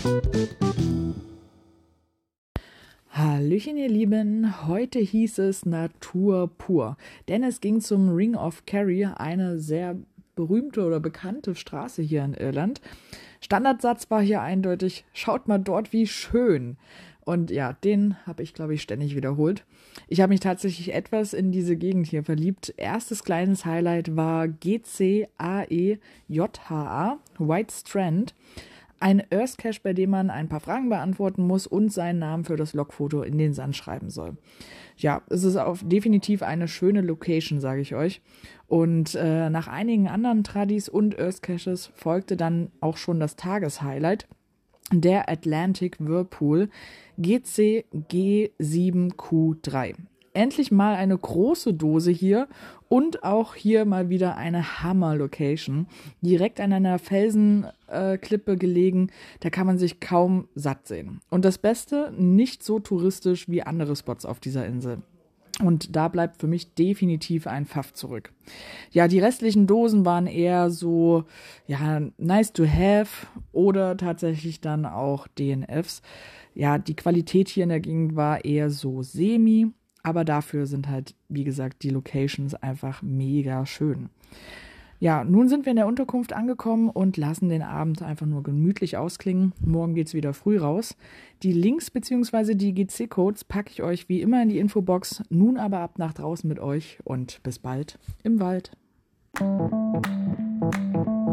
Hallöchen, ihr Lieben. Heute hieß es Natur pur, denn es ging zum Ring of Kerry, eine sehr berühmte oder bekannte Straße hier in Irland. Standardsatz war hier eindeutig: Schaut mal dort, wie schön. Und ja, den habe ich, glaube ich, ständig wiederholt. Ich habe mich tatsächlich etwas in diese Gegend hier verliebt. Erstes kleines Highlight war GCAEJHA, White Strand. Ein Earth Cache, bei dem man ein paar Fragen beantworten muss und seinen Namen für das Logfoto in den Sand schreiben soll. Ja, es ist definitiv eine schöne Location, sage ich euch. Und nach einigen anderen Tradis und Earth Caches folgte dann auch schon das Tageshighlight, der Atlantic Whirlpool GCG7Q3. Endlich mal eine große Dose hier und auch hier mal wieder eine Hammer-Location. Direkt an einer Felsenklippe gelegen, da kann man sich kaum satt sehen. Und das Beste, nicht so touristisch wie andere Spots auf dieser Insel. Und da bleibt für mich definitiv ein Pfaff zurück. Ja, die restlichen Dosen waren eher so, ja, nice to have oder tatsächlich dann auch DNFs. Ja, die Qualität hier in der Gegend war eher so semi, aber dafür sind halt, wie gesagt, die Locations einfach mega schön. Ja, nun sind wir in der Unterkunft angekommen und lassen den Abend einfach nur gemütlich ausklingen. Morgen geht's wieder früh raus. Die Links bzw. die GC-Codes packe ich euch wie immer in die Infobox. Nun aber ab nach draußen mit euch und bis bald im Wald.